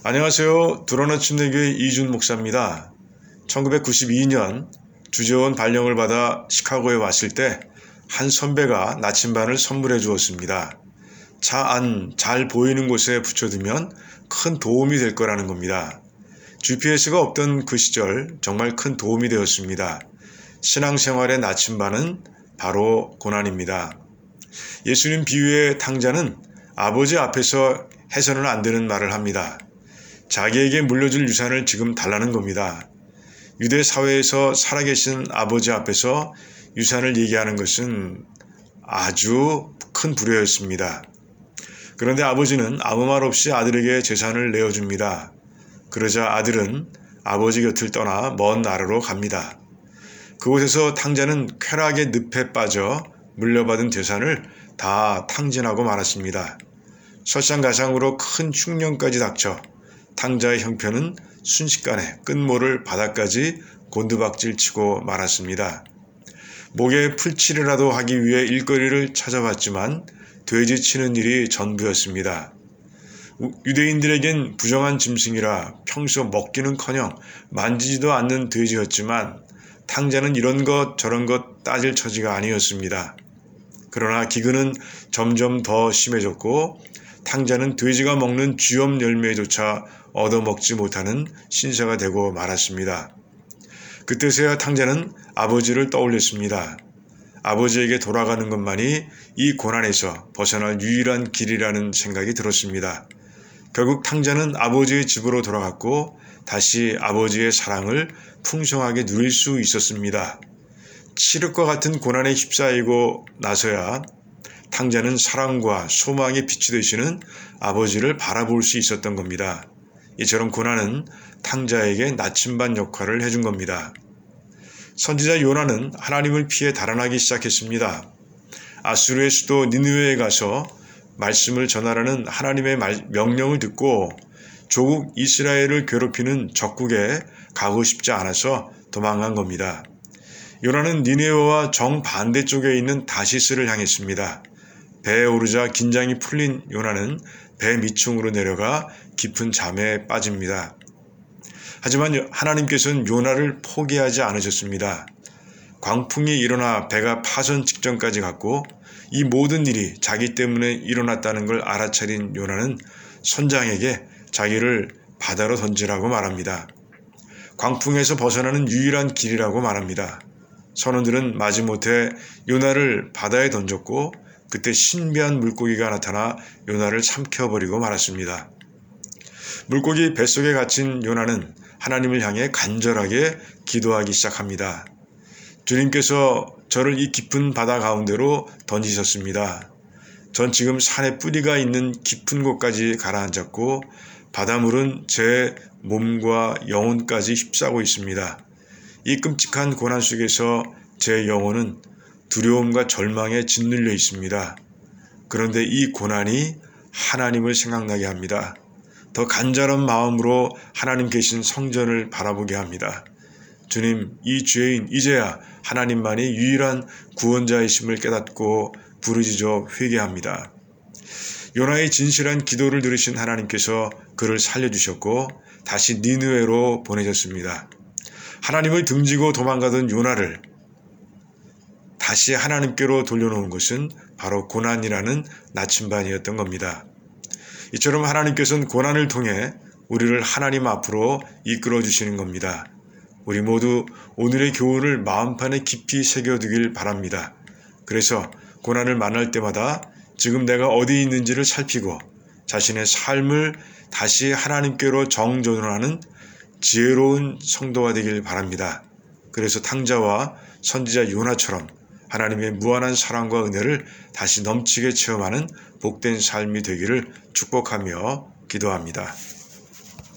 안녕하세요. 두로나 침례교회 이준 목사입니다. 1992년 주재원 발령을 받아 시카고에 왔을 때 한 선배가 나침반을 선물해 주었습니다. 차 안 잘 보이는 곳에 붙여두면 큰 도움이 될 거라는 겁니다. GPS가 없던 그 시절 정말 큰 도움이 되었습니다. 신앙생활의 나침반은 바로 고난입니다. 예수님 비유의 탕자는 아버지 앞에서 해서는 안 되는 말을 합니다. 자기에게 물려줄 유산을 지금 달라는 겁니다. 유대 사회에서 살아계신 아버지 앞에서 유산을 얘기하는 것은 아주 큰 불효였습니다. 그런데 아버지는 아무 말 없이 아들에게 재산을 내어줍니다. 그러자 아들은 아버지 곁을 떠나 먼 나라로 갑니다. 그곳에서 탕자는 쾌락의 늪에 빠져 물려받은 재산을 다 탕진하고 말았습니다. 설상가상으로 큰 흉년까지 닥쳐 탕자의 형편은 순식간에 끝모를 바닥까지 곤두박질 치고 말았습니다. 목에 풀칠이라도 하기 위해 일거리를 찾아봤지만 돼지 치는 일이 전부였습니다. 유대인들에겐 부정한 짐승이라 평소 먹기는커녕 만지지도 않는 돼지였지만 탕자는 이런 것 저런 것 따질 처지가 아니었습니다. 그러나 기근은 점점 더 심해졌고 탕자는 돼지가 먹는 쥐엄 열매조차 얻어먹지 못하는 신세가 되고 말았습니다. 그때서야 탕자는 아버지를 떠올렸습니다. 아버지에게 돌아가는 것만이 이 고난에서 벗어날 유일한 길이라는 생각이 들었습니다. 결국 탕자는 아버지의 집으로 돌아갔고 다시 아버지의 사랑을 풍성하게 누릴 수 있었습니다. 칠흑과 같은 고난에 휩싸이고 나서야 탕자는 사랑과 소망의 빛이 되시는 아버지를 바라볼 수 있었던 겁니다. 이처럼 고난은 탕자에게 나침반 역할을 해준 겁니다. 선지자 요나는 하나님을 피해 달아나기 시작했습니다. 아수르의 수도 니느웨에 가서 말씀을 전하라는 하나님의 명령을 듣고 조국 이스라엘을 괴롭히는 적국에 가고 싶지 않아서 도망간 겁니다. 요나는 니느웨와 정반대쪽에 있는 다시스를 향했습니다. 배에 오르자 긴장이 풀린 요나는 배 밑층으로 내려가 깊은 잠에 빠집니다. 하지만 하나님께서는 요나를 포기하지 않으셨습니다. 광풍이 일어나 배가 파선 직전까지 갔고 이 모든 일이 자기 때문에 일어났다는 걸 알아차린 요나는 선장에게 자기를 바다로 던지라고 말합니다. 광풍에서 벗어나는 유일한 길이라고 말합니다. 선원들은 마지못해 요나를 바다에 던졌고 그때 신비한 물고기가 나타나 요나를 삼켜버리고 말았습니다. 물고기 뱃속에 갇힌 요나는 하나님을 향해 간절하게 기도하기 시작합니다. 주님께서 저를 이 깊은 바다 가운데로 던지셨습니다. 전 지금 산에 뿌리가 있는 깊은 곳까지 가라앉았고 바닷물은 제 몸과 영혼까지 휩싸고 있습니다. 이 끔찍한 고난 속에서 제 영혼은 두려움과 절망에 짓눌려 있습니다. 그런데 이 고난이 하나님을 생각나게 합니다. 더 간절한 마음으로 하나님 계신 성전을 바라보게 합니다. 주님, 이 죄인 이제야 하나님만이 유일한 구원자이심을 깨닫고 부르짖어 회개합니다. 요나의 진실한 기도를 들으신 하나님께서 그를 살려주셨고 다시 니느웨로 보내셨습니다. 하나님을 등지고 도망가던 요나를 다시 하나님께로 돌려놓은 것은 바로 고난이라는 나침반이었던 겁니다. 이처럼 하나님께서는 고난을 통해 우리를 하나님 앞으로 이끌어 주시는 겁니다. 우리 모두 오늘의 교훈을 마음판에 깊이 새겨두길 바랍니다. 그래서 고난을 만날 때마다 지금 내가 어디 있는지를 살피고 자신의 삶을 다시 하나님께로 정전하는 지혜로운 성도가 되길 바랍니다. 그래서 탕자와 선지자 요나처럼 하나님의 무한한 사랑과 은혜를 다시 넘치게 체험하는 복된 삶이 되기를 축복하며 기도합니다.